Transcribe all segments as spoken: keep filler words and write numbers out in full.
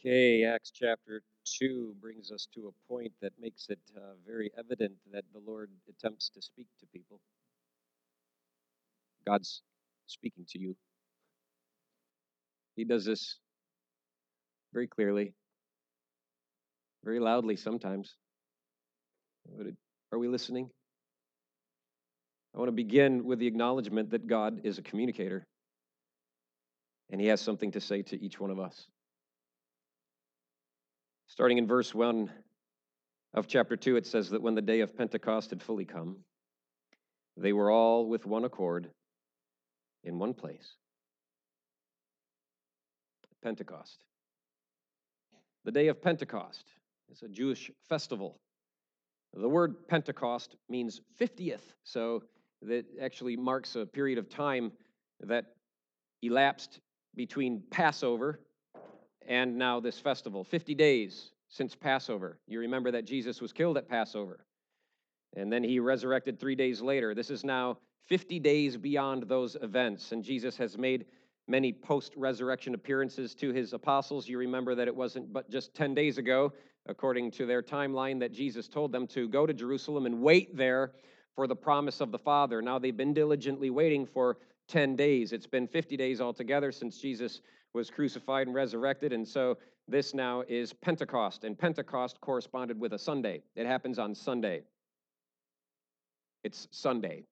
Okay, Acts chapter two brings us to a point that makes it uh, very evident that the Lord attempts to speak to people. God's speaking to you. He does this very clearly, very loudly sometimes. Are we listening? I want to begin with the acknowledgement that God is a communicator, and He has something to say to each one of us. Starting in verse one of chapter two, it says that when the day of Pentecost had fully come, they were all with one accord in one place. Pentecost. The day of Pentecost is a Jewish festival. The word Pentecost means fiftieth, so that actually marks a period of time that elapsed between Passover and now this festival. fifty days since Passover. You remember that Jesus was killed at Passover, and then he resurrected three days later. This is now fifty days beyond those events, and Jesus has made many post-resurrection appearances to his apostles. You remember that it wasn't but just ten days ago, according to their timeline, that Jesus told them to go to Jerusalem and wait there for the promise of the Father. Now they've been diligently waiting for ten days. It's been fifty days altogether since Jesus was crucified and resurrected, and so this now is Pentecost, and Pentecost corresponded with a Sunday. It happens on Sunday. It's Sunday.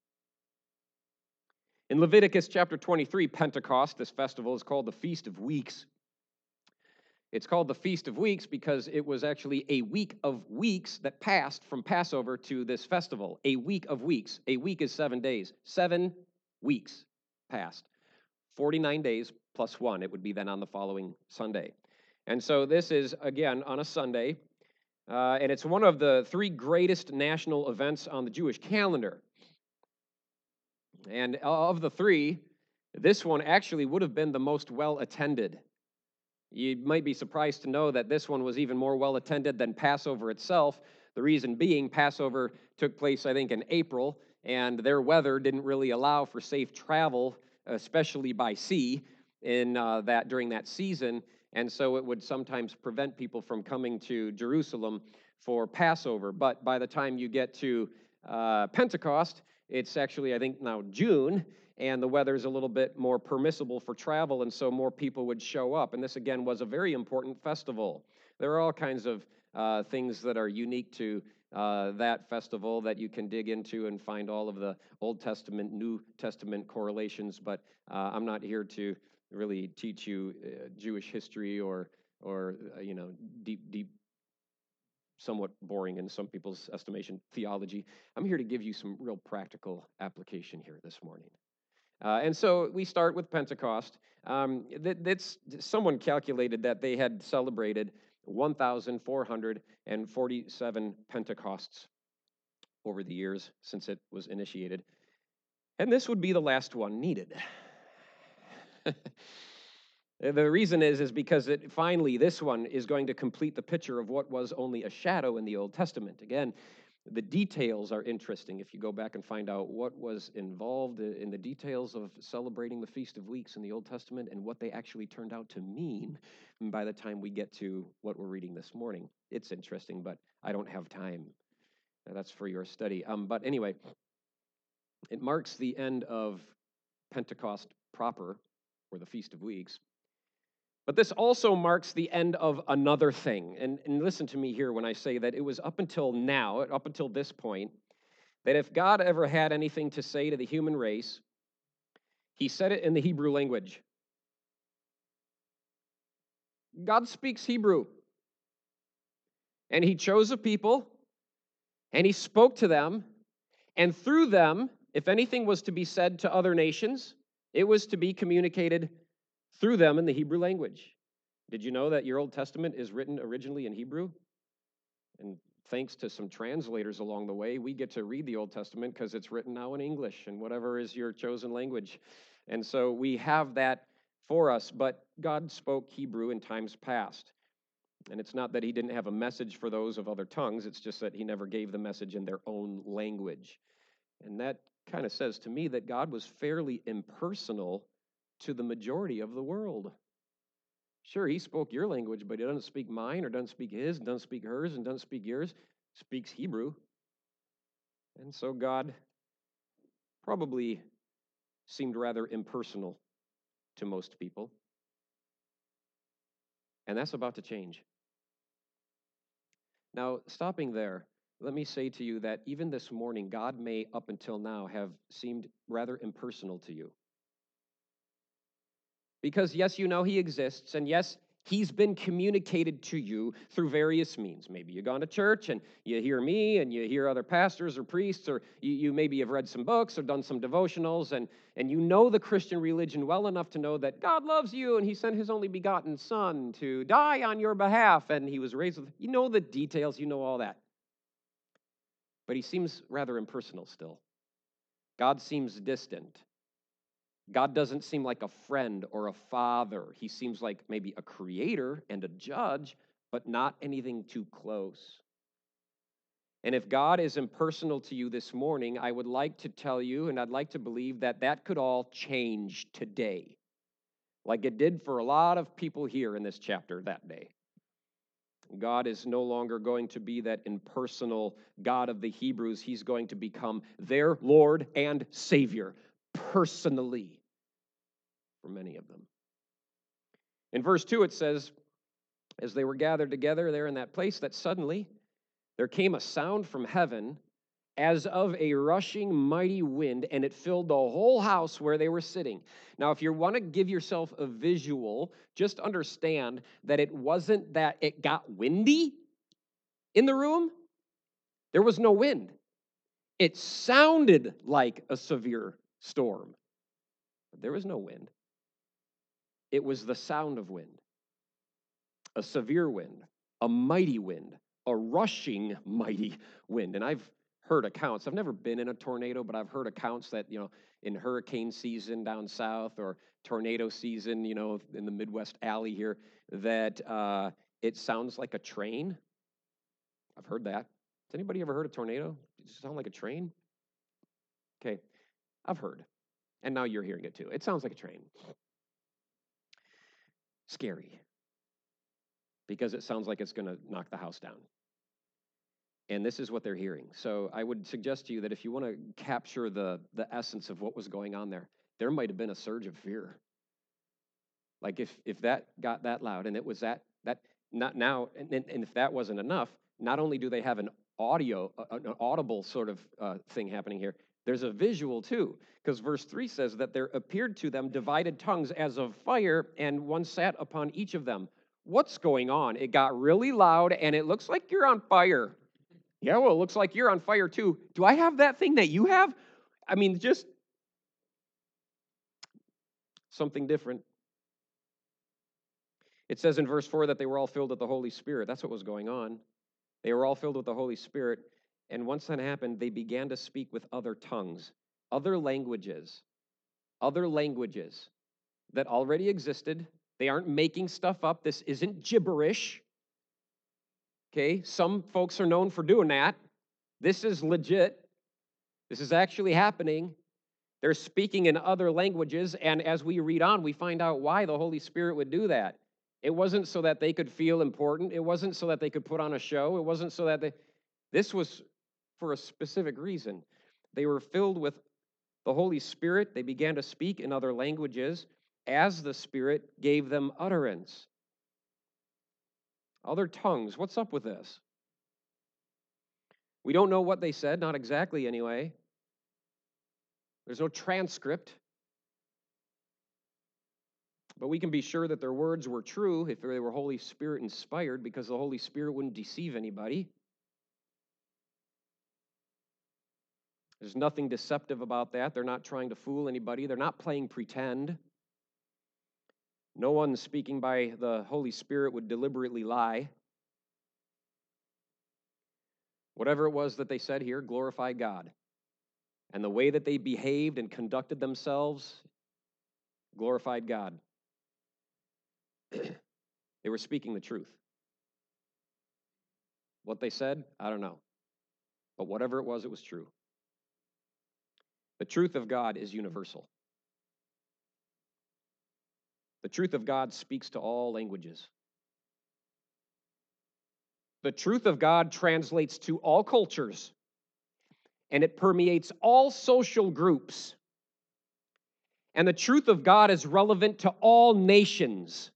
In Leviticus chapter twenty-three, Pentecost, this festival, is called the Feast of Weeks. It's called the Feast of Weeks because it was actually a week of weeks that passed from Passover to this festival. A week of weeks. A week is seven days. Seven weeks passed. forty-nine days plus one. It would be then on the following Sunday. And so this is, again, on a Sunday. Uh, and it's one of the three greatest national events on the Jewish calendar. And of the three, this one actually would have been the most well-attended. You might be surprised to know that this one was even more well-attended than Passover itself. The reason being, Passover took place, I think, in April, and their weather didn't really allow for safe travel, especially by sea, in uh, that during that season. And so it would sometimes prevent people from coming to Jerusalem for Passover. But by the time you get to uh, Pentecost, it's actually, I think, now June, and the weather's a little bit more permissible for travel, and so more people would show up. And this, again, was a very important festival. There are all kinds of uh, things that are unique to uh, that festival that you can dig into and find all of the Old Testament, New Testament correlations, but uh, I'm not here to really teach you uh, Jewish history or, or uh, you know, deep, deep, somewhat boring in some people's estimation, theology. I'm here to give you some real practical application here this morning. Uh, and so we start with Pentecost. Um, that, that's someone calculated that they had celebrated one thousand four hundred forty-seven Pentecosts over the years since it was initiated. And this would be the last one needed. The reason is, is because it finally, this one is going to complete the picture of what was only a shadow in the Old Testament. Again, the details are interesting if you go back and find out what was involved in the details of celebrating the Feast of Weeks in the Old Testament and what they actually turned out to mean by the time we get to what we're reading this morning. It's interesting, but I don't have time. That's for your study. Um, but anyway, it marks the end of Pentecost proper, or the Feast of Weeks. But this also marks the end of another thing. And, and listen to me here when I say that it was up until now, up until this point, that if God ever had anything to say to the human race, he said it in the Hebrew language. God speaks Hebrew. And he chose a people, and he spoke to them, and through them, if anything was to be said to other nations, it was to be communicated through them in the Hebrew language. Did you know that your Old Testament is written originally in Hebrew? And thanks to some translators along the way, we get to read the Old Testament because it's written now in English and whatever is your chosen language. And so we have that for us, but God spoke Hebrew in times past. And it's not that he didn't have a message for those of other tongues, it's just that he never gave the message in their own language. And that kind of says to me that God was fairly impersonal to the majority of the world. Sure, he spoke your language, but he doesn't speak mine or doesn't speak his, and doesn't speak hers, and doesn't speak yours. Speaks Hebrew. And so God probably seemed rather impersonal to most people. And that's about to change. Now, stopping there, let me say to you that even this morning, God may, up until now, have seemed rather impersonal to you. Because, yes, you know he exists, and yes, he's been communicated to you through various means. Maybe you've gone to church and you hear me and you hear other pastors or priests, or you, you maybe have read some books or done some devotionals, and, and you know the Christian religion well enough to know that God loves you and he sent his only begotten Son to die on your behalf, and he was raised with, you know the details, you know all that. But he seems rather impersonal still. God seems distant. God doesn't seem like a friend or a father. He seems like maybe a creator and a judge, but not anything too close. And if God is impersonal to you this morning, I would like to tell you, and I'd like to believe that that could all change today, like it did for a lot of people here in this chapter that day. God is no longer going to be that impersonal God of the Hebrews. He's going to become their Lord and Savior personally for many of them. In verse two, it says, as they were gathered together there in that place, that suddenly there came a sound from heaven as of a rushing mighty wind, and it filled the whole house where they were sitting. Now, if you want to give yourself a visual, just understand that it wasn't that it got windy in the room. There was no wind. It sounded like a severe storm, but there was no wind. It was the sound of wind, a severe wind, a mighty wind, a rushing mighty wind. And I've heard accounts. I've never been in a tornado, but I've heard accounts that, you know, in hurricane season down south or tornado season, you know, in the Midwest Alley here, that uh, it sounds like a train. I've heard that. Has anybody ever heard a tornado? Does it sound like a train? Okay, I've heard. And now you're hearing it too. It sounds like a train. Scary. Because it sounds like it's going to knock the house down. And this is what they're hearing. So I would suggest to you that if you want to capture the, the essence of what was going on there, there might have been a surge of fear. Like if if that got that loud, and it was that, that not now, and, and if that wasn't enough, not only do they have an audio, an audible sort of uh, thing happening here, there's a visual too, because verse three says that there appeared to them divided tongues as of fire, and one sat upon each of them. What's going on? It got really loud, and it looks like you're on fire. Yeah, well, it looks like you're on fire too. Do I have that thing that you have? I mean, just something different. It says in verse four that they were all filled with the Holy Spirit. That's what was going on. They were all filled with the Holy Spirit. And once that happened, they began to speak with other tongues, other languages, other languages that already existed. They aren't making stuff up. This isn't gibberish. Okay, some folks are known for doing that. This is legit. This is actually happening. They're speaking in other languages, and as we read on, we find out why the Holy Spirit would do that. It wasn't so that they could feel important. It wasn't so that they could put on a show. It wasn't so that they... This was for a specific reason. They were filled with the Holy Spirit. They began to speak in other languages as the Spirit gave them utterance. Other tongues. What's up with this? We don't know what they said, not exactly anyway. There's no transcript. But we can be sure that their words were true if they were Holy Spirit inspired, because the Holy Spirit wouldn't deceive anybody. There's nothing deceptive about that. They're not trying to fool anybody. They're not playing pretend. No one speaking by the Holy Spirit would deliberately lie. Whatever it was that they said here glorified God. And the way that they behaved and conducted themselves glorified God. They were speaking the truth. What they said, I don't know. But whatever it was, it was true. The truth of God is universal. The truth of God speaks to all languages. The truth of God translates to all cultures, and it permeates all social groups. And the truth of God is relevant to all nations.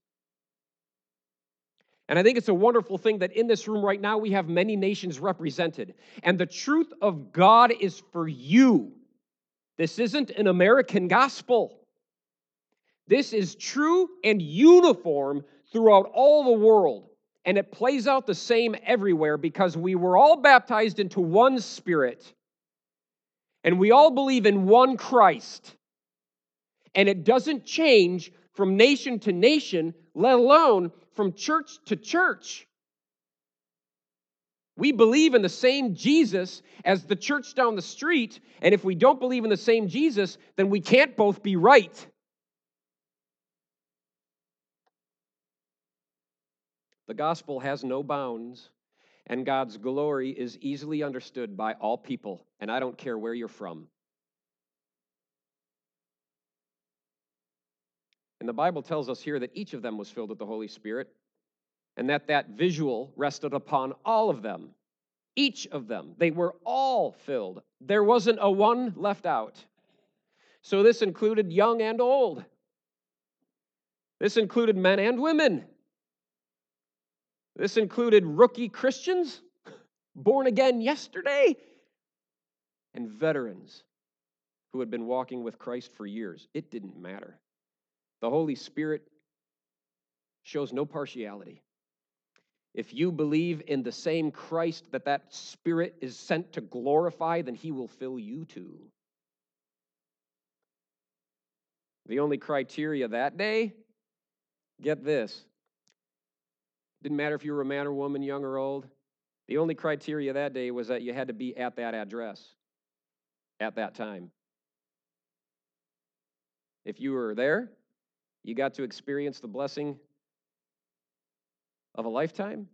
And I think it's a wonderful thing that in this room right now we have many nations represented. And the truth of God is for you. This isn't an American gospel. This is true and uniform throughout all the world. And it plays out the same everywhere because we were all baptized into one Spirit. And we all believe in one Christ. And it doesn't change from nation to nation, let alone from church to church. We believe in the same Jesus as the church down the street, and if we don't believe in the same Jesus, then we can't both be right. The gospel has no bounds, and God's glory is easily understood by all people, and I don't care where you're from. And the Bible tells us here that each of them was filled with the Holy Spirit, and that that visual rested upon all of them. Each of them. They were all filled. There wasn't a one left out. So this included young and old. This included men and women. This included rookie Christians, born again yesterday, and veterans who had been walking with Christ for years. It didn't matter. The Holy Spirit shows no partiality. If you believe in the same Christ that that Spirit is sent to glorify, then he will fill you too. The only criteria that day, get this, didn't matter if you were a man or woman, young or old. The only criteria that day was that you had to be at that address at that time. If you were there, you got to experience the blessing of a lifetime.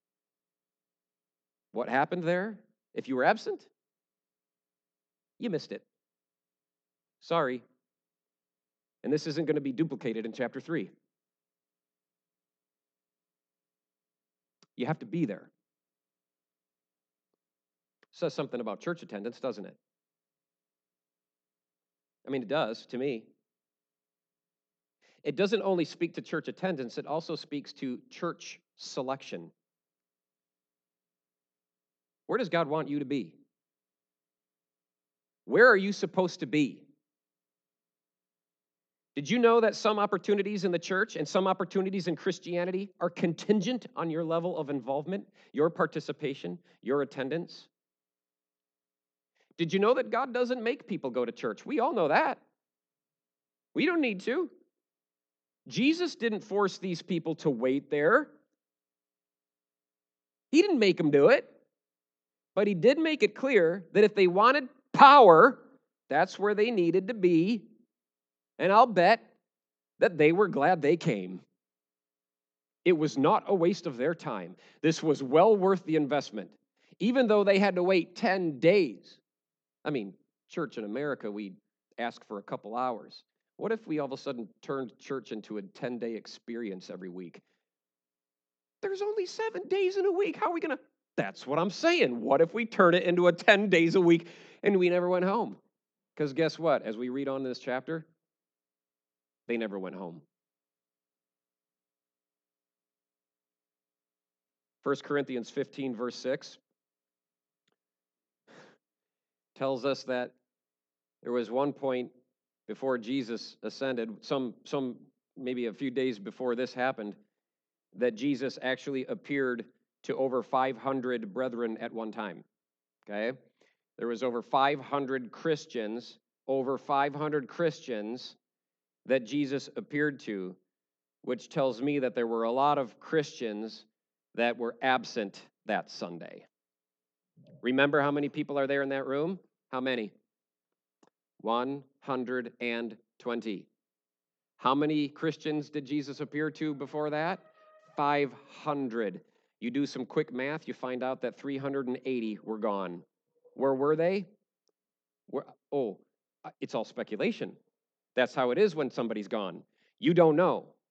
What happened there? If you were absent, you missed it. Sorry. And this isn't going to be duplicated in chapter three. You have to be there. Says something about church attendance, doesn't it? I mean, it does to me. It doesn't only speak to church attendance, it also speaks to church selection. Where does God want you to be? Where are you supposed to be? Did you know that some opportunities in the church and some opportunities in Christianity are contingent on your level of involvement, your participation, your attendance? Did you know that God doesn't make people go to church? We all know that. We don't need to. Jesus didn't force these people to wait there. He didn't make them do it. But he did make it clear that if they wanted power, that's where they needed to be. And I'll bet that they were glad they came. It was not a waste of their time. This was well worth the investment, even though they had to wait ten days. I mean, church in America, we ask for a couple hours. What if we all of a sudden turned church into a ten-day experience every week? There's only seven days in a week. How are we going to? That's what I'm saying. What if we turn it into a ten days a week and we never went home? Because guess what? As we read on in this chapter, they never went home. First Corinthians fifteen, verse six, tells us that there was one point before Jesus ascended, some, some maybe a few days before this happened, that Jesus actually appeared to over five hundred brethren at one time, okay? There was over five hundred Christians, over five hundred Christians that Jesus appeared to, which tells me that there were a lot of Christians that were absent that Sunday. Remember how many people are there in that room? How many? one hundred twenty. How many Christians did Jesus appear to before that? five hundred. You do some quick math, you find out that three hundred eighty were gone. Where were they? Where, oh, it's all speculation. That's how it is when somebody's gone. You don't know.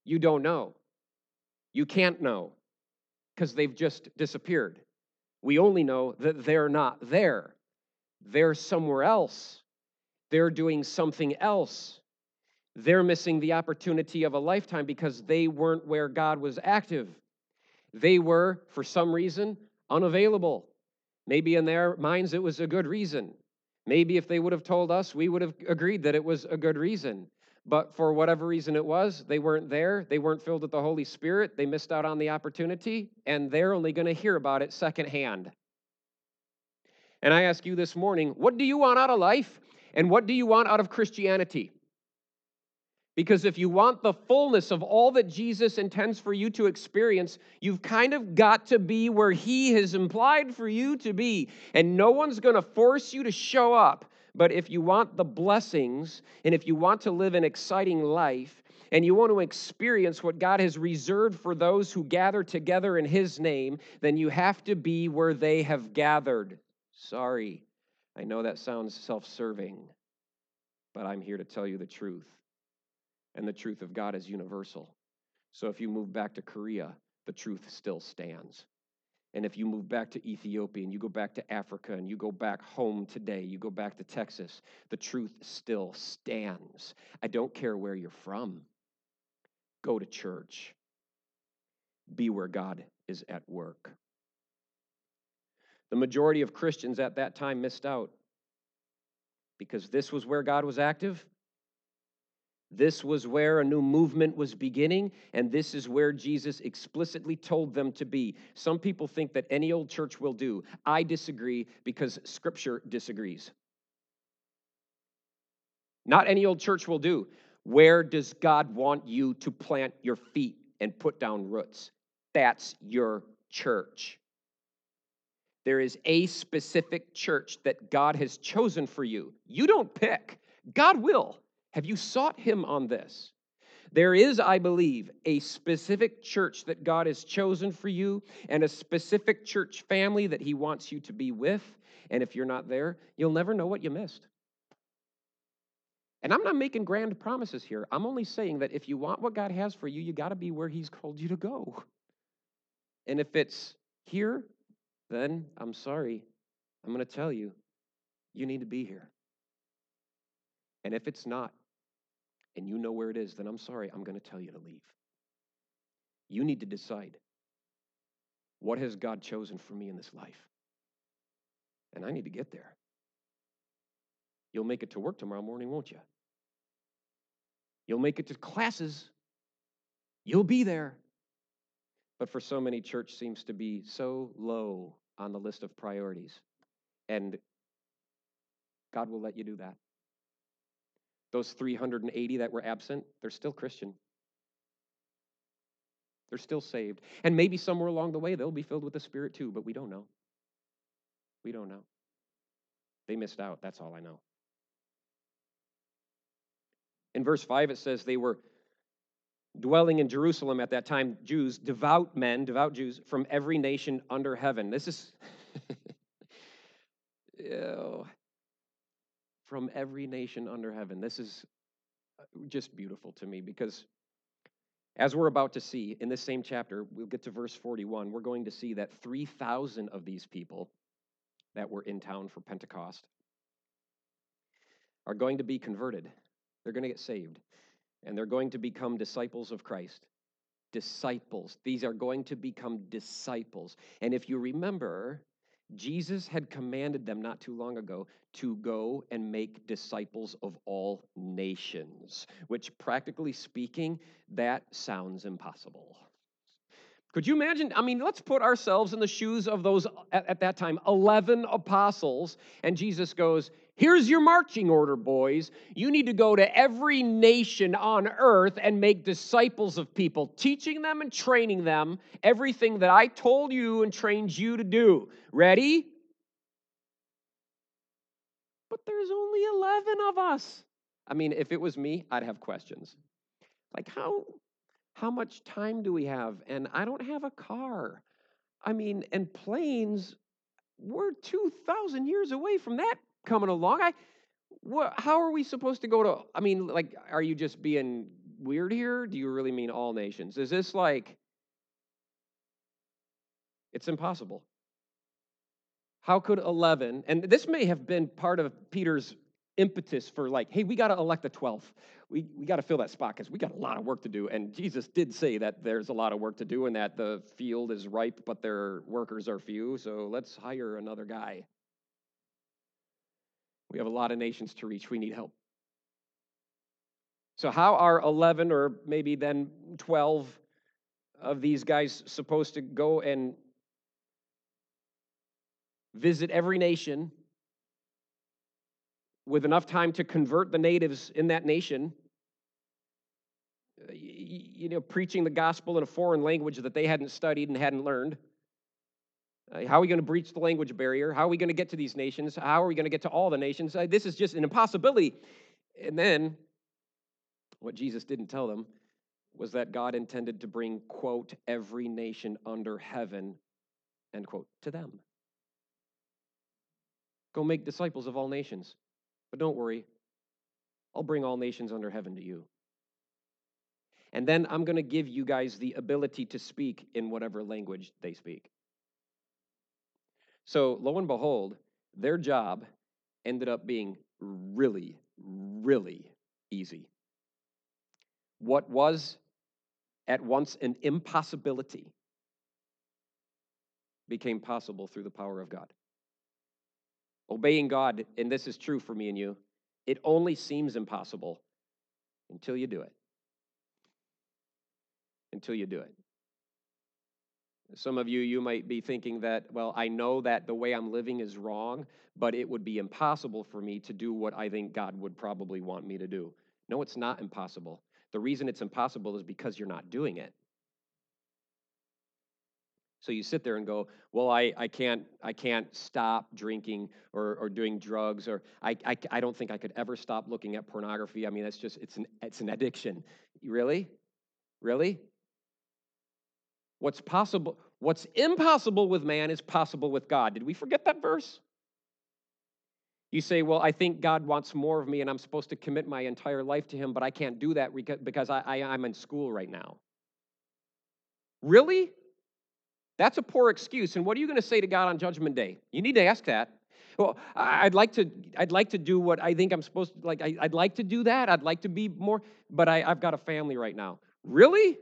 You don't know. You can't know because they've just disappeared. We only know that they're not there. They're somewhere else. They're doing something else. They're missing the opportunity of a lifetime because they weren't where God was active. They were, for some reason, unavailable. Maybe in their minds it was a good reason. Maybe if they would have told us, we would have agreed that it was a good reason. But for whatever reason it was, they weren't there. They weren't filled with the Holy Spirit. They missed out on the opportunity, and they're only going to hear about it secondhand. And I ask you this morning, what do you want out of life? And what do you want out of Christianity? Because if you want the fullness of all that Jesus intends for you to experience, you've kind of got to be where He has implied for you to be. And no one's going to force you to show up. But if you want the blessings, and if you want to live an exciting life, and you want to experience what God has reserved for those who gather together in His name, then you have to be where they have gathered. Sorry, I know that sounds self-serving, but I'm here to tell you the truth. And the truth of God is universal. So if you move back to Korea, the truth still stands. And if you move back to Ethiopia and you go back to Africa and you go back home today, you go back to Texas, the truth still stands. I don't care where you're from. Go to church. Be where God is at work. The majority of Christians at that time missed out because this was where God was active. This was where a new movement was beginning, and this is where Jesus explicitly told them to be. Some people think that any old church will do. I disagree because Scripture disagrees. Not any old church will do. Where does God want you to plant your feet and put down roots? That's your church. There is a specific church that God has chosen for you. You don't pick. God will. Have you sought Him on this? There is, I believe, a specific church that God has chosen for you and a specific church family that He wants you to be with. And if you're not there, you'll never know what you missed. And I'm not making grand promises here. I'm only saying that if you want what God has for you, you got to be where He's called you to go. And if it's here, then I'm sorry. I'm going to tell you, you need to be here. And if it's not, and you know where it is, then I'm sorry, I'm going to tell you to leave. You need to decide, what has God chosen for me in this life? And I need to get there. You'll make it to work tomorrow morning, won't you? You'll make it to classes. You'll be there. But for so many, church seems to be so low on the list of priorities. And God will let you do that. Those three hundred eighty that were absent, they're still Christian. They're still saved. And maybe somewhere along the way, they'll be filled with the Spirit too, but we don't know. We don't know. They missed out, that's all I know. In verse five, it says they were dwelling in Jerusalem at that time, Jews, devout men, devout Jews from every nation under heaven. This is Ew. From every nation under heaven. This is just beautiful to me because as we're about to see in this same chapter, we'll get to verse forty-one, we're going to see that three thousand of these people that were in town for Pentecost are going to be converted. They're going to get saved, and they're going to become disciples of Christ. Disciples. These are going to become disciples. And if you remember, Jesus had commanded them not too long ago to go and make disciples of all nations, which practically speaking, that sounds impossible. Could you imagine? I mean, let's put ourselves in the shoes of those, at, at that time, eleven apostles, and Jesus goes, here's your marching order, boys. You need to go to every nation on earth and make disciples of people, teaching them and training them everything that I told you and trained you to do. Ready? But there's only eleven of us. I mean, if it was me, I'd have questions. Like, how... How much time do we have? And I don't have a car. I mean, and planes, we're two thousand years away from that coming along. I, what, how are we supposed to go to, I mean, like, are you just being weird here? Do you really mean all nations? Is this like, it's impossible. How could eleven, and this may have been part of Peter's impetus for like, hey, we got to elect the twelfth. We, we got to fill that spot because we got a lot of work to do. And Jesus did say that there's a lot of work to do and that the field is ripe, but their workers are few. So let's hire another guy. We have a lot of nations to reach. We need help. So how are eleven or maybe then twelve of these guys supposed to go and visit every nation with enough time to convert the natives in that nation, you know, preaching the gospel in a foreign language that they hadn't studied and hadn't learned? How are we going to breach the language barrier? How are we going to get to these nations? How are we going to get to all the nations? This is just an impossibility. And then what Jesus didn't tell them was that God intended to bring, quote, every nation under heaven, end quote, to them. Go make disciples of all nations. But don't worry, I'll bring all nations under heaven to you. And then I'm going to give you guys the ability to speak in whatever language they speak. So lo and behold, their job ended up being really, really easy. What was at once an impossibility became possible through the power of God. Obeying God, and this is true for me and you, it only seems impossible until you do it. Until you do it. Some of you, you might be thinking that, well, I know that the way I'm living is wrong, but it would be impossible for me to do what I think God would probably want me to do. No, it's not impossible. The reason it's impossible is because you're not doing it. So you sit there and go, well, I, I can't I can't stop drinking or, or doing drugs, or I, I, I don't think I could ever stop looking at pornography. I mean, that's just, it's an, it's an addiction. Really? Really? What's possible, what's impossible with man is possible with God. Did we forget that verse? You say, well, I think God wants more of me and I'm supposed to commit my entire life to him, but I can't do that because I, I, I'm in school right now. Really? That's a poor excuse. And what are you going to say to God on Judgment Day? You need to ask that. Well, I'd like to, I'd like to do what I think I'm supposed to, like, I, I'd like to do that. I'd like to be more, but I, I've got a family right now. Really?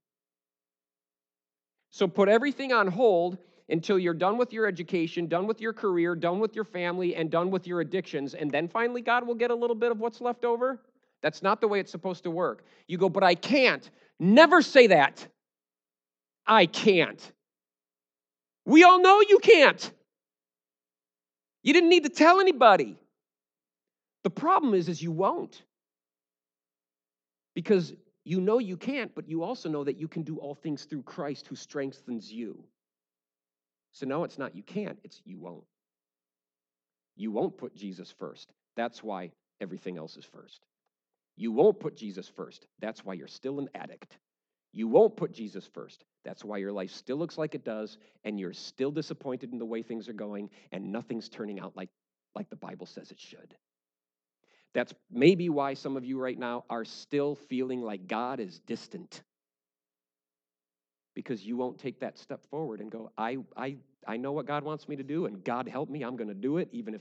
So put everything on hold until you're done with your education, done with your career, done with your family, and done with your addictions, and then finally God will get a little bit of what's left over? That's not the way it's supposed to work. You go, but I can't. Never say that. I can't. We all know you can't. You didn't need to tell anybody. The problem is, is you won't. Because you know you can't, but you also know that you can do all things through Christ who strengthens you. So no, it's not you can't, it's you won't. You won't put Jesus first. That's why everything else is first. You won't put Jesus first. That's why you're still an addict. You won't put Jesus first. That's why your life still looks like it does, and you're still disappointed in the way things are going, and nothing's turning out like, like the Bible says it should. That's maybe why some of you right now are still feeling like God is distant. Because you won't take that step forward and go, I, I, I know what God wants me to do, and God help me, I'm going to do it, even if...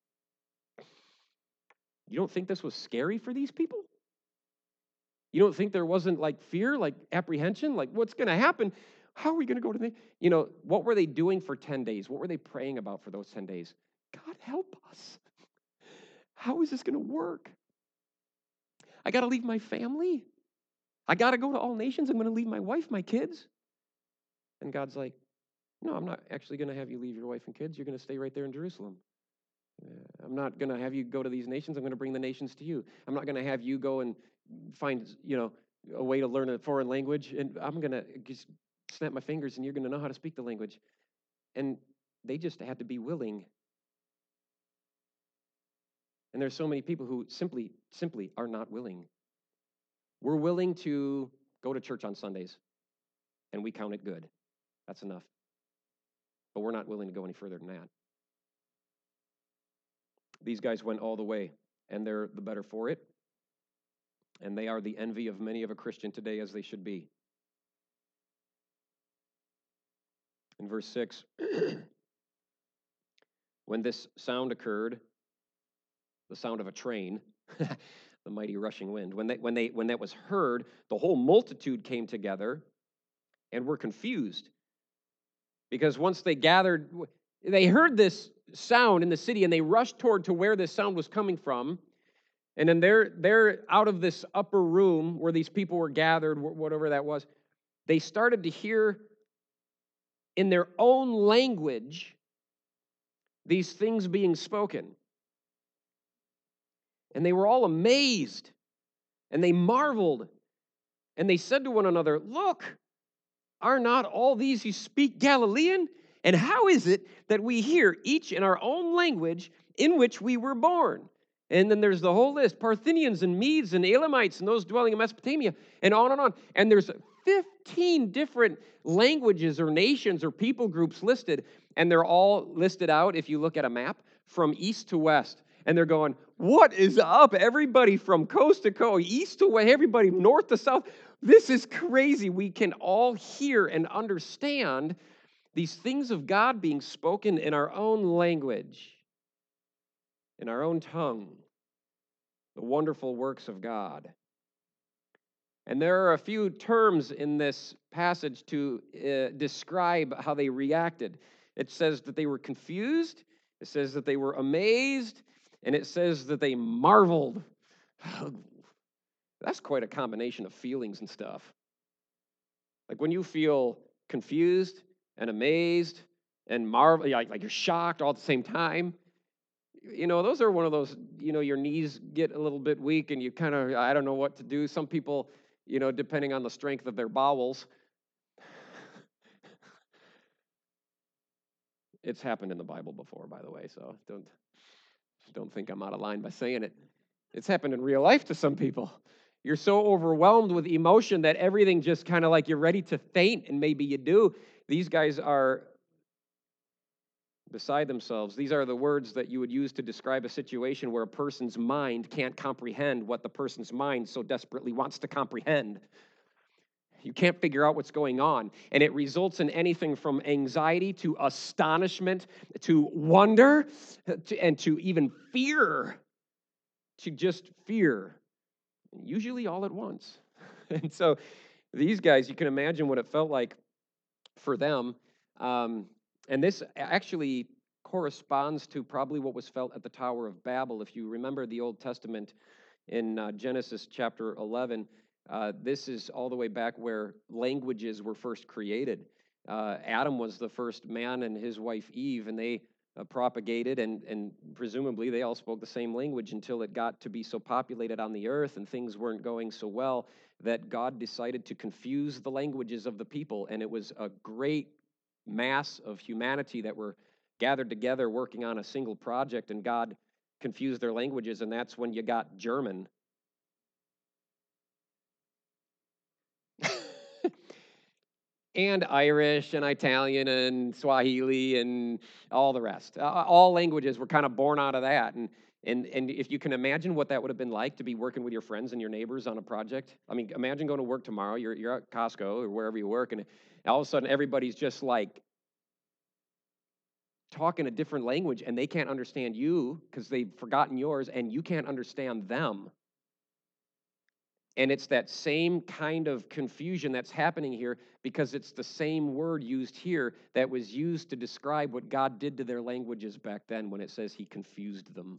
You don't think this was scary for these people? You don't think there wasn't like fear, like apprehension, like what's going to happen? How are we going to go to the... You know, what were they doing for ten days? What were they praying about for those ten days? God, help us. How is this going to work? I got to leave my family. I got to go to all nations. I'm going to leave my wife, my kids. And God's like, no, I'm not actually going to have you leave your wife and kids. You're going to stay right there in Jerusalem. Uh, I'm not going to have you go to these nations. I'm going to bring the nations to you. I'm not going to have you go and find, you know, a way to learn a foreign language. And I'm going to just snap my fingers and you're going to know how to speak the language. And they just had to be willing. And there's so many people who simply, simply are not willing. We're willing to go to church on Sundays, and we count it good. That's enough. But we're not willing to go any further than that. These guys went all the way, and they're the better for it. and they are the envy of many of a Christian today, as they should be. In verse six, when this sound occurred, the sound of a train, the mighty rushing wind, when they, when they when that was heard, the whole multitude came together and were confused. Because once they gathered, they heard this sound in the city and they rushed toward to where this sound was coming from. And then they're, they're out of this upper room where these people were gathered, whatever that was. They started to hear in their own language these things being spoken. And they were all amazed, and they marveled, and they said to one another, "Look, are not all these who speak Galilean? And how is it that we hear each in our own language in which we were born?" And then there's the whole list, Parthians and Medes and Elamites and those dwelling in Mesopotamia, and on and on. And there's fifteen different languages or nations or people groups listed, and they're all listed out, if you look at a map, from east to west. And they're going, what is up? Everybody from coast to coast, east to west, everybody north to south. This is crazy. We can all hear and understand these things of God being spoken in our own language, in our own tongue, the wonderful works of God. And there are a few terms in this passage to uh, describe how they reacted. It says that they were confused, it says that they were amazed, and it says that they marveled. That's quite a combination of feelings and stuff. Like when you feel confused and amazed and marvel, like, like you're shocked all at the same time. You know, those are one of those, you know, your knees get a little bit weak and you kind of, I don't know what to do. Some people, you know, depending on the strength of their bowels. It's happened in the Bible before, by the way, so don't don't think I'm out of line by saying it. It's happened in real life to some people. You're so overwhelmed with emotion that everything just kind of like you're ready to faint, and maybe you do. These guys are beside themselves. These are the words that you would use to describe a situation where a person's mind can't comprehend what the person's mind so desperately wants to comprehend. You can't figure out what's going on. And it results in anything from anxiety to astonishment to wonder to, and to even fear, to just fear, usually all at once. And so these guys, you can imagine what it felt like for them. Um, and this actually corresponds to probably what was felt at the Tower of Babel. If you remember the Old Testament in uh, Genesis chapter eleven, Uh, this is all the way back where languages were first created. Uh, Adam was the first man and his wife Eve, and they uh, propagated, and, and presumably they all spoke the same language until it got to be so populated on the earth and things weren't going so well that God decided to confuse the languages of the people. And it was a great mass of humanity that were gathered together working on a single project, and God confused their languages, and that's when you got German. And Irish and Italian and Swahili and all the rest. Uh, all languages were kind of born out of that. And, and, and if you can imagine what that would have been like to be working with your friends and your neighbors on a project. I mean, imagine going to work tomorrow. You're, you're at Costco or wherever you work, and all of a sudden everybody's just like talking a different language, and they can't understand you because they've forgotten yours, and you can't understand them. And it's that same kind of confusion that's happening here because it's the same word used here that was used to describe what God did to their languages back then when it says he confused them.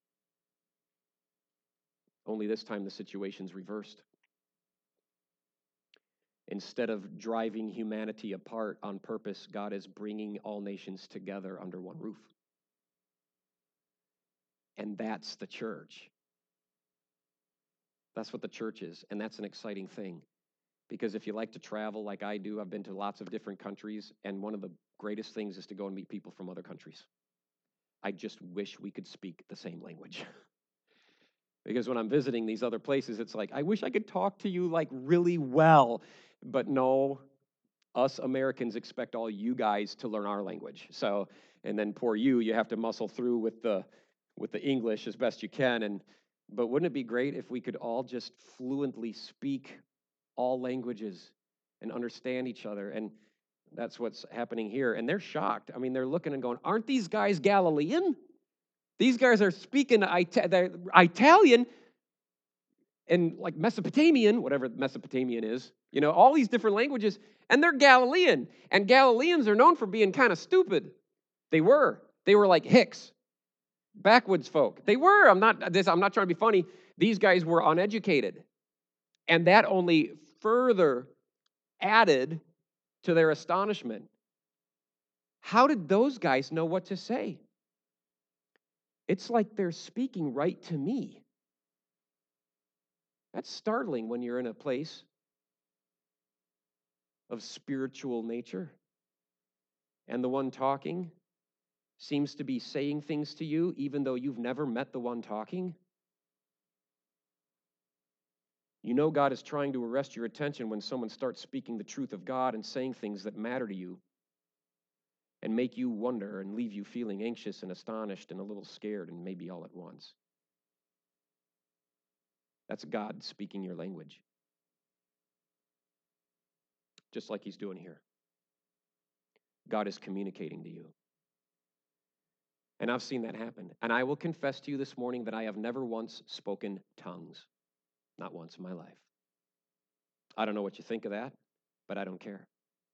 Only this time the situation's reversed. Instead of driving humanity apart on purpose, God is bringing all nations together under one roof. And that's the church. That's what the church is, and that's an exciting thing. Because if you like to travel like I do, I've been to lots of different countries, and one of the greatest things is to go and meet people from other countries. I just wish we could speak the same language. Because when I'm visiting these other places, it's like, I wish I could talk to you like really well, but no, us Americans expect all you guys to learn our language. So, and then poor you, you have to muscle through with the with the English as best you can, and But wouldn't it be great if we could all just fluently speak all languages and understand each other? And that's what's happening here. And they're shocked. I mean, they're looking and going, aren't these guys Galilean? These guys are speaking Ita- they're Italian and like Mesopotamian, whatever Mesopotamian is, you know, all these different languages, and they're Galilean. And Galileans are known for being kind of stupid. They were. They were like Hicks, backwoods folk. They were. I'm not this. I'm not trying to be funny. These guys were uneducated, and that only further added to their astonishment. How did those guys know what to say? It's like they're speaking right to me. That's startling when you're in a place of spiritual nature, and the one talking seems to be saying things to you even though you've never met the one talking. You know God is trying to arrest your attention when someone starts speaking the truth of God and saying things that matter to you and make you wonder and leave you feeling anxious and astonished and a little scared and maybe all at once. That's God speaking your language, just like he's doing here. God is communicating to you. And I've seen that happen. And I will confess to you this morning that I have never once spoken tongues. Not once in my life. I don't know what you think of that, but I don't care.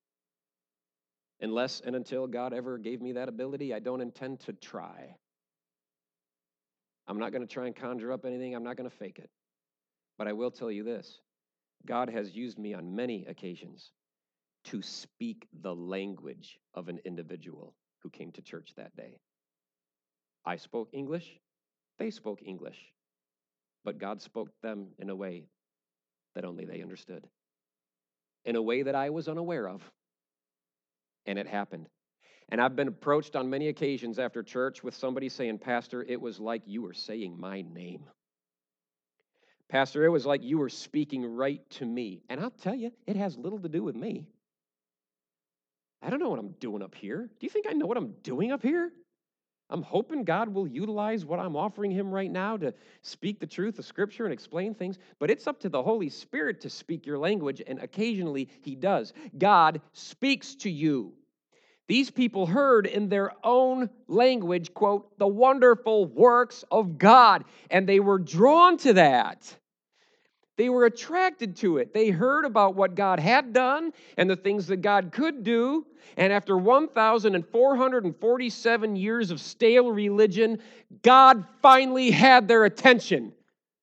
Unless and until God ever gave me that ability, I don't intend to try. I'm not going to try and conjure up anything. I'm not going to fake it. But I will tell you this. God has used me on many occasions to speak the language of an individual who came to church that day. I spoke English. They spoke English. But God spoke them in a way that only they understood. In a way that I was unaware of. And it happened. And I've been approached on many occasions after church with somebody saying, Pastor, it was like you were saying my name. Pastor, it was like you were speaking right to me. And I'll tell you, it has little to do with me. I don't know what I'm doing up here. Do you think I know what I'm doing up here? I'm hoping God will utilize what I'm offering him right now to speak the truth of Scripture and explain things. But it's up to the Holy Spirit to speak your language, and occasionally he does. God speaks to you. These people heard in their own language, quote, the wonderful works of God, and they were drawn to that. They were attracted to it. They heard about what God had done and the things that God could do. And after one thousand four hundred forty-seven years of stale religion, God finally had their attention.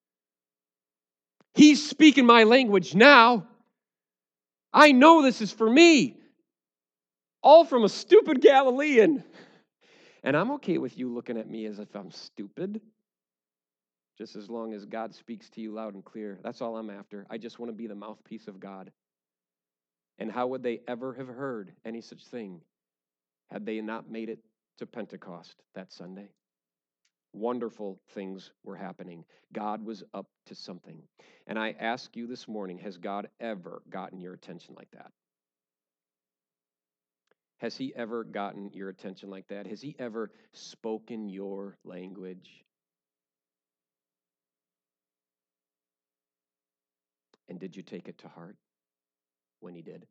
He's speaking my language now. I know this is for me. All from a stupid Galilean. And I'm okay with you looking at me as if I'm stupid. Just as long as God speaks to you loud and clear. That's all I'm after. I just want to be the mouthpiece of God. And how would they ever have heard any such thing had they not made it to Pentecost that Sunday? Wonderful things were happening. God was up to something. And I ask you this morning, has God ever gotten your attention like that? Has he ever gotten your attention like that? Has he ever spoken your language? And did you take it to heart when he did?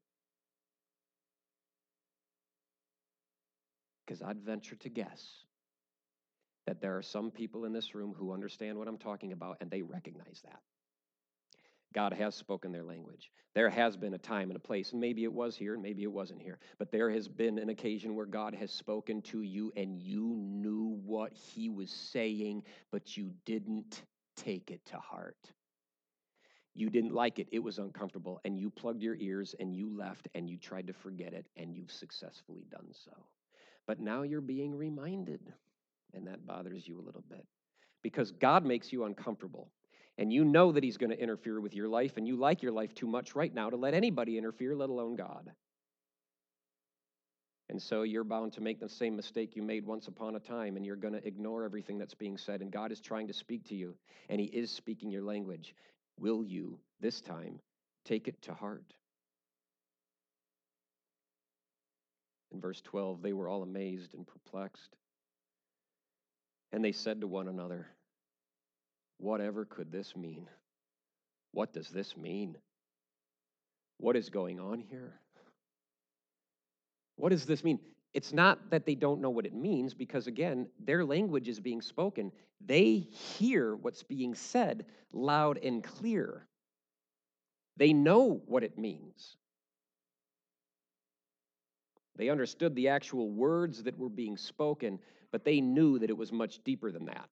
Because I'd venture to guess that there are some people in this room who understand what I'm talking about, and they recognize that. God has spoken their language. There has been a time and a place, and maybe it was here, and maybe it wasn't here, but there has been an occasion where God has spoken to you, and you knew what he was saying, but you didn't take it to heart. You didn't like it. It was uncomfortable, and you plugged your ears, and you left, and you tried to forget it, and you've successfully done so. But now you're being reminded, and that bothers you a little bit, because God makes you uncomfortable, and you know that he's going to interfere with your life, and you like your life too much right now to let anybody interfere, let alone God. And so you're bound to make the same mistake you made once upon a time, and you're going to ignore everything that's being said, and God is trying to speak to you, and he is speaking your language. Will you, this time, take it to heart? In verse twelve, they were all amazed and perplexed. And they said to one another, Whatever could this mean? What does this mean? What is going on here? What does this mean? It's not that they don't know what it means, because again, their language is being spoken. They hear what's being said loud and clear. They know what it means. They understood the actual words that were being spoken, but they knew that it was much deeper than that.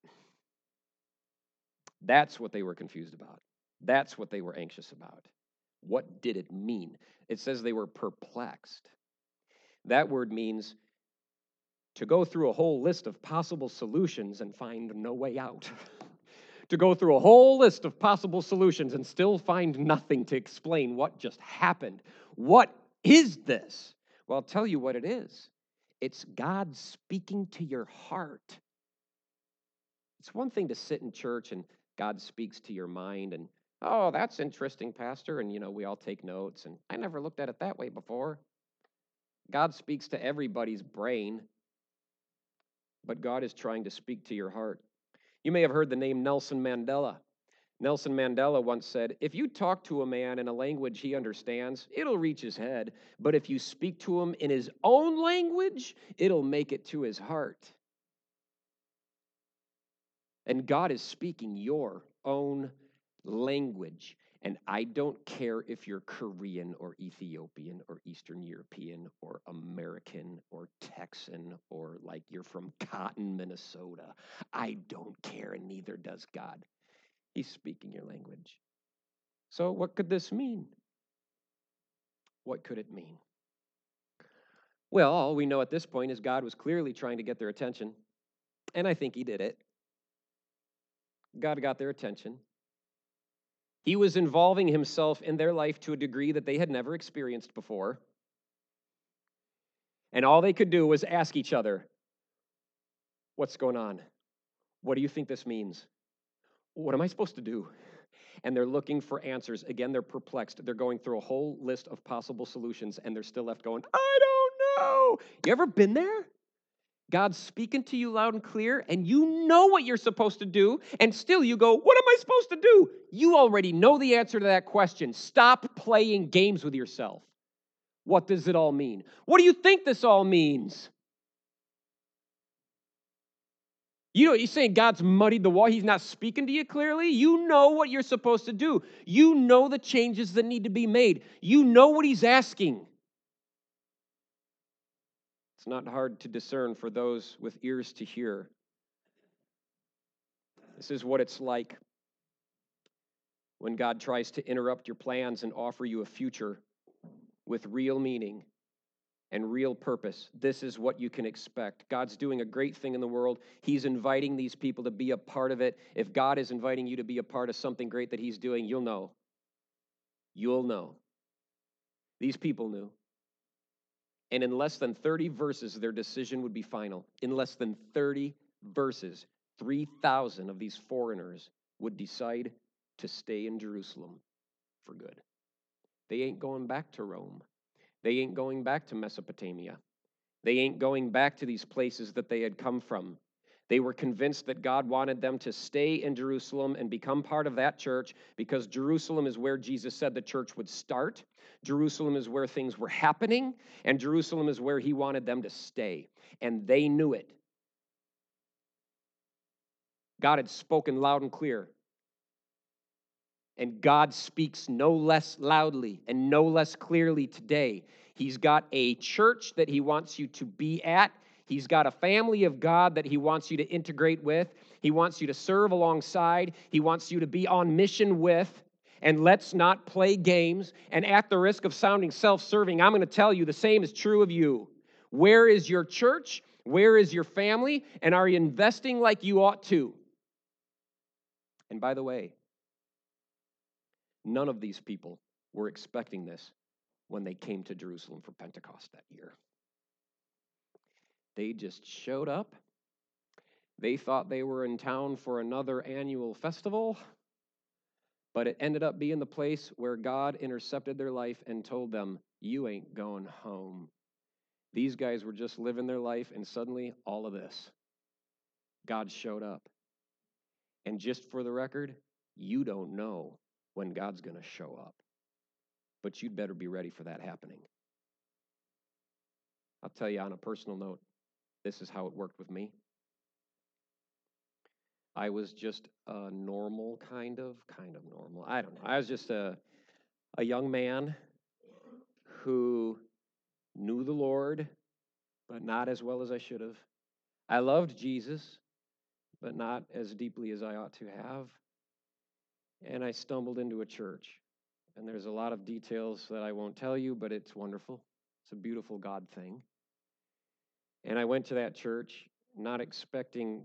That's what they were confused about. That's what they were anxious about. What did it mean? It says they were perplexed. That word means to go through a whole list of possible solutions and find no way out. To go through a whole list of possible solutions and still find nothing to explain what just happened. What is this? Well, I'll tell you what it is. It's God speaking to your heart. It's one thing to sit in church and God speaks to your mind and, oh, that's interesting, Pastor. And, you know, we all take notes. And I never looked at it that way before. God speaks to everybody's brain, but God is trying to speak to your heart. You may have heard the name Nelson Mandela. Nelson Mandela once said, if you talk to a man in a language he understands, it'll reach his head. But if you speak to him in his own language, it'll make it to his heart. And God is speaking your own language. And I don't care if you're Korean or Ethiopian or Eastern European or American or Texan or like you're from Cotton, Minnesota. I don't care, and neither does God. He's speaking your language. So what could this mean? What could it mean? Well, all we know at this point is God was clearly trying to get their attention, and I think he did it. God got their attention. He was involving himself in their life to a degree that they had never experienced before. And all they could do was ask each other, what's going on? What do you think this means? What am I supposed to do? And they're looking for answers. Again, they're perplexed. They're going through a whole list of possible solutions, and they're still left going, I don't know. You ever been there? God's speaking to you loud and clear, and you know what you're supposed to do, and still you go, what am I supposed to do? You already know the answer to that question. Stop playing games with yourself. What does it all mean? What do you think this all means? You know, you're saying God's muddied the water. He's not speaking to you clearly. You know what you're supposed to do. You know the changes that need to be made. You know what he's asking. It's not hard to discern for those with ears to hear. This is what it's like when God tries to interrupt your plans and offer you a future with real meaning and real purpose. This is what you can expect. God's doing a great thing in the world. He's inviting these people to be a part of it. If God is inviting you to be a part of something great that he's doing, you'll know. You'll know. These people knew. And in less than thirty verses, their decision would be final. In less than thirty verses, three thousand of these foreigners would decide to stay in Jerusalem for good. They ain't going back to Rome. They ain't going back to Mesopotamia. They ain't going back to these places that they had come from. They were convinced that God wanted them to stay in Jerusalem and become part of that church because Jerusalem is where Jesus said the church would start. Jerusalem is where things were happening, and Jerusalem is where he wanted them to stay. And they knew it. God had spoken loud and clear. And God speaks no less loudly and no less clearly today. He's got a church that he wants you to be at. He's got a family of God that he wants you to integrate with. He wants you to serve alongside. He wants you to be on mission with. And let's not play games. And at the risk of sounding self-serving, I'm going to tell you the same is true of you. Where is your church? Where is your family? And are you investing like you ought to? And by the way, none of these people were expecting this when they came to Jerusalem for Pentecost that year. They just showed up. They thought they were in town for another annual festival, but it ended up being the place where God intercepted their life and told them, you ain't going home. These guys were just living their life, and suddenly all of this. God showed up. And just for the record, you don't know when God's going to show up. But you'd better be ready for that happening. I'll tell you on a personal note, this is how it worked with me. I was just a normal kind of, kind of normal. I don't know. I was just a, a young man who knew the Lord, but not as well as I should have. I loved Jesus, but not as deeply as I ought to have. And I stumbled into a church. And there's a lot of details that I won't tell you, but it's wonderful. It's a beautiful God thing. And I went to that church not expecting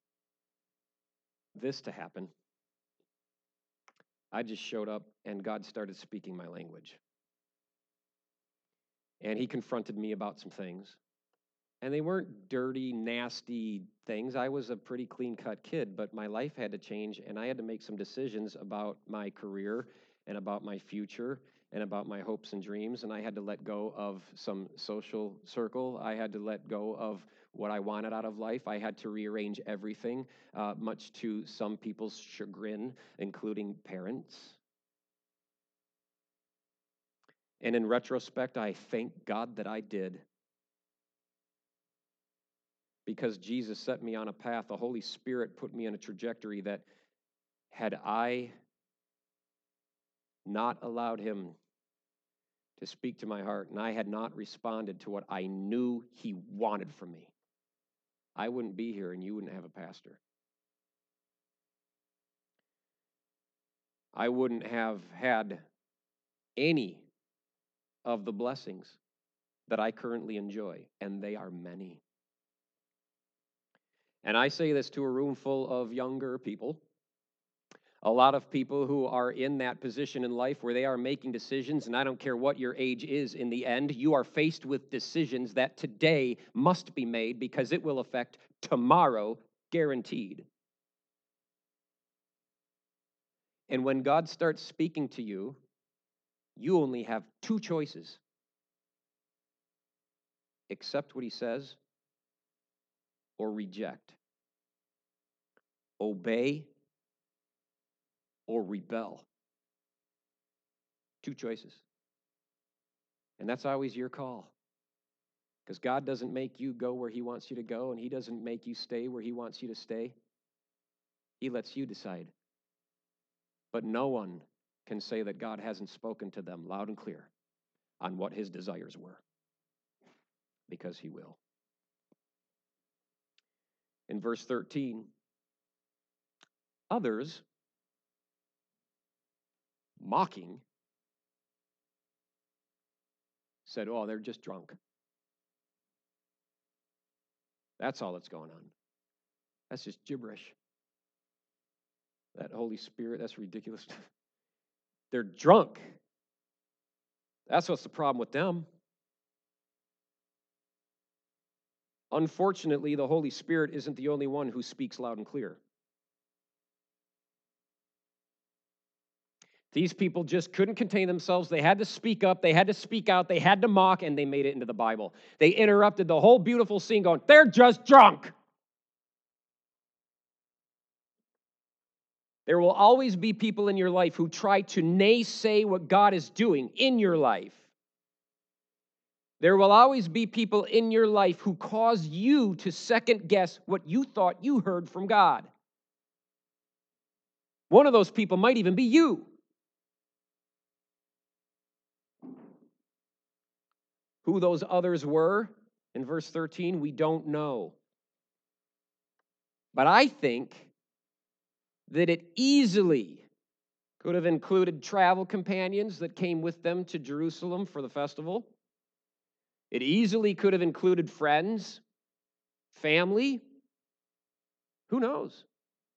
this to happen. I just showed up and God started speaking my language. And he confronted me about some things. And they weren't dirty, nasty things. I was a pretty clean-cut kid, but my life had to change, and I had to make some decisions about my career and about my future and about my hopes and dreams, and I had to let go of some social circle. I had to let go of what I wanted out of life. I had to rearrange everything, uh, much to some people's chagrin, including parents. And in retrospect, I thank God that I did. Because Jesus set me on a path, the Holy Spirit put me on a trajectory that had I not allowed him to speak to my heart and I had not responded to what I knew he wanted from me, I wouldn't be here and you wouldn't have a pastor. I wouldn't have had any of the blessings that I currently enjoy, and they are many. And I say this to a room full of younger people, a lot of people who are in that position in life where they are making decisions, and I don't care what your age is in the end, you are faced with decisions that today must be made because it will affect tomorrow, guaranteed. And when God starts speaking to you, you only have two choices. Accept what he says or reject. Obey or rebel. Two choices. And that's always your call. Because God doesn't make you go where he wants you to go, and he doesn't make you stay where he wants you to stay. He lets you decide. But no one can say that God hasn't spoken to them loud and clear on what his desires were. Because he will. In verse thirteen, others, mocking, said, oh, they're just drunk. That's all that's going on. That's just gibberish. That Holy Spirit, that's ridiculous. They're drunk. That's what's the problem with them. Unfortunately, the Holy Spirit isn't the only one who speaks loud and clear. These people just couldn't contain themselves. They had to speak up. They had to speak out. They had to mock, and they made it into the Bible. They interrupted the whole beautiful scene going, they're just drunk. There will always be people in your life who try to naysay what God is doing in your life. There will always be people in your life who cause you to second guess what you thought you heard from God. One of those people might even be you. Who those others were, in verse thirteen, we don't know. But I think that it easily could have included travel companions that came with them to Jerusalem for the festival. It easily could have included friends, family. Who knows?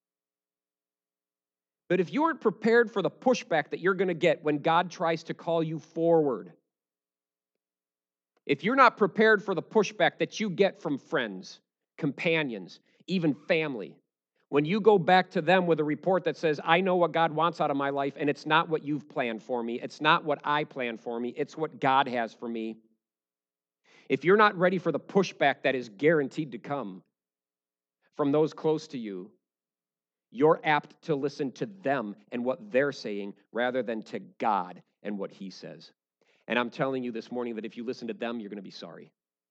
But if you aren't prepared for the pushback that you're going to get when God tries to call you forward, if you're not prepared for the pushback that you get from friends, companions, even family, when you go back to them with a report that says, I know what God wants out of my life, and it's not what you've planned for me, it's not what I planned for me, it's what God has for me. If you're not ready for the pushback that is guaranteed to come from those close to you, You're apt to listen to them and what they're saying rather than to God and what he says. And I'm telling you this morning that if you listen to them, you're going to be sorry.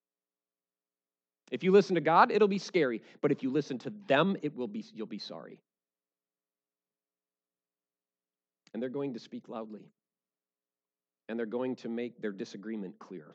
If you listen to God, it'll be scary. But if you listen to them, it will be, you'll be sorry. And they're going to speak loudly. And they're going to make their disagreement clear.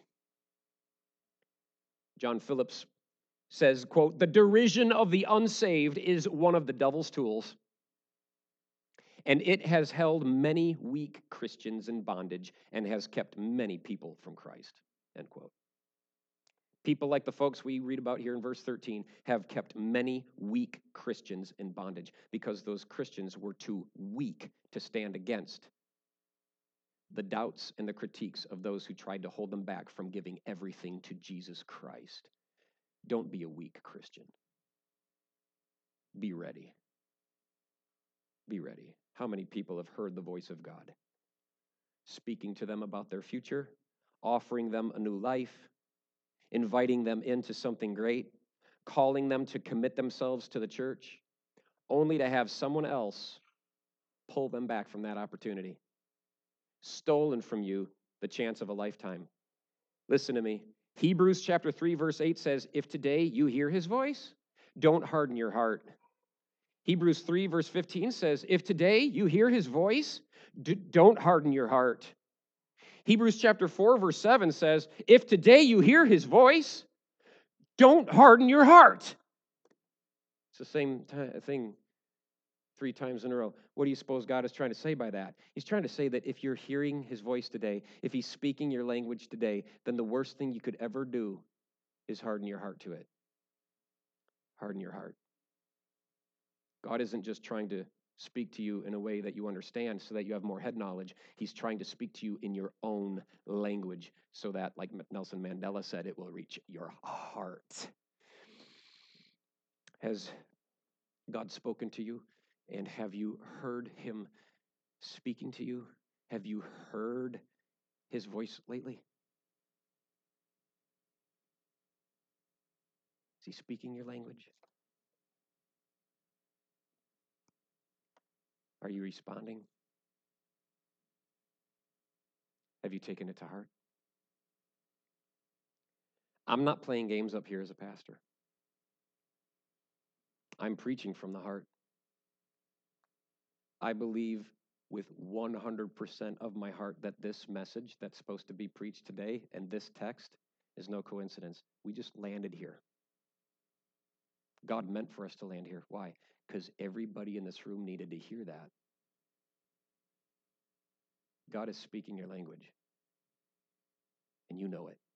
John Phillips says, quote, "The derision of the unsaved is one of the devil's tools, and it has held many weak Christians in bondage and has kept many people from Christ," end quote. People like the folks we read about here in verse thirteen have kept many weak Christians in bondage because those Christians were too weak to stand against the doubts and the critiques of those who tried to hold them back from giving everything to Jesus Christ. Don't be a weak Christian. Be ready. Be ready. How many people have heard the voice of God speaking to them about their future, offering them a new life, inviting them into something great, calling them to commit themselves to the church, only to have someone else pull them back from that opportunity? Stolen from you the chance of a lifetime. Listen to me. Hebrews chapter three, verse eight says, "If today you hear his voice, don't harden your heart." Hebrews three, verse fifteen says, "If today you hear his voice, d- don't harden your heart." Hebrews chapter four, verse seven says, "If today you hear his voice, don't harden your heart." It's the same t- thing three times in a row. What do you suppose God is trying to say by that? He's trying to say that if you're hearing his voice today, if he's speaking your language today, then the worst thing you could ever do is harden your heart to it. Harden your heart. God isn't just trying to speak to you in a way that you understand so that you have more head knowledge. He's trying to speak to you in your own language so that, like Nelson Mandela said, it will reach your heart. Has God spoken to you? And have you heard him speaking to you? Have you heard his voice lately? Is he speaking your language? Are you responding? Have you taken it to heart? I'm not playing games up here as a pastor. I'm preaching from the heart. I believe with one hundred percent of my heart that this message that's supposed to be preached today and this text is no coincidence. We just landed here. God meant for us to land here. Why? Because everybody in this room needed to hear that. God is speaking your language, and you know it.